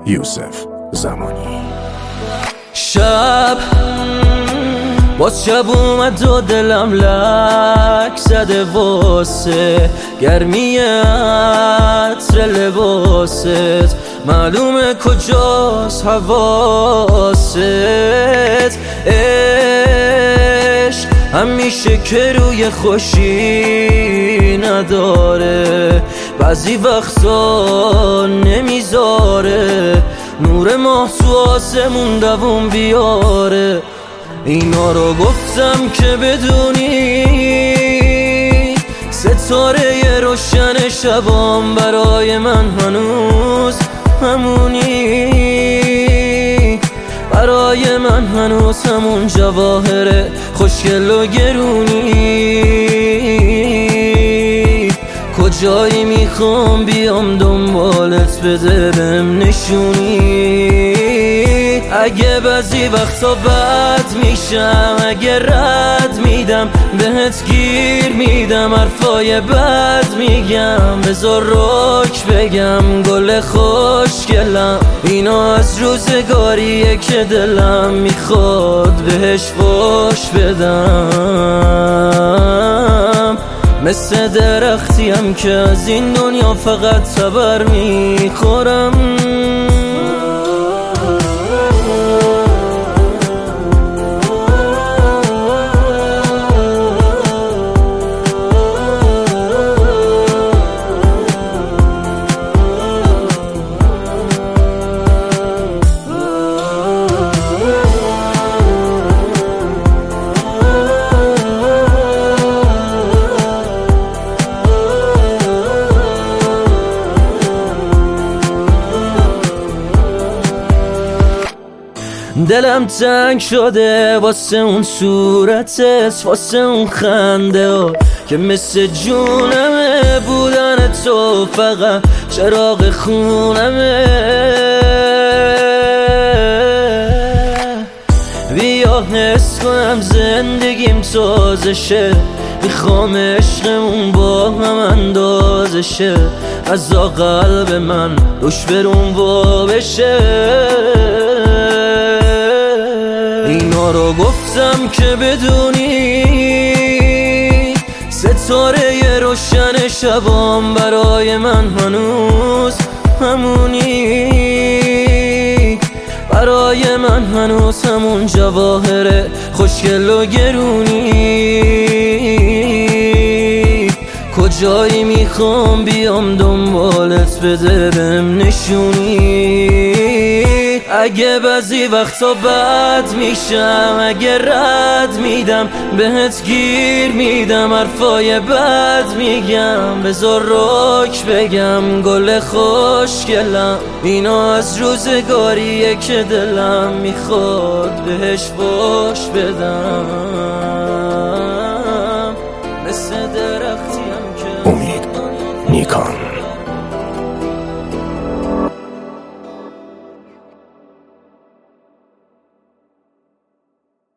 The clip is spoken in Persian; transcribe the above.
یوسف زمانی. شب باز شب اومد و دلم لک زده واسه گرمی عطر لباست، معلومه کجاست حواست. عشق همیشه که روی خوشی نداره، بعضی وقتا نمیذاره نور ماه تو آسمون دووم بیاره. اینا رو گفتم که بدونی ستاره روشن شبام برای من هنوز همونی، برای من هنوز همون جواهر خوشگل و گرونی. کجایی میخوام بیام دنبالت بده بهم نشونی. اگه بعضی وقتا بد میشم، اگه رد میدم بهت گیر میدم، حرفای بد میگم بذار رک بگم گل خوشگلم. اینا از روزگاریه که دلم میخواد بهش فوش بدم، مثل درختیم که از این دنیا فقط تبر میخورم. دلم تنگ شده واسه اون صورتت، واسه اون خنده ها که مثل جونمه، بودن تو فقط چراغ خونمه. بیا حس کنم زندگیم تازه شه، میخوام عشقمون با هم اندازه شه، از قلب من روش برون وا بشه. اینا رو گفتم که بدونی ستاره روشن شبام برای من هنوز همونی، برای من هنوز همون جواهر خوشگل و گرونی. کجایی میخوام بیام دنبالت بده بهم نشونی. اگه بعضی وقتا بد میشم، اگه رد میدم بهت گیر میدم، حرفای بد میگم بذار رک بگم گل خوشگلم. اینا از روزگاریه که دلم میخواد بهش فوش بدم، مثل درختیم که امید نیکان.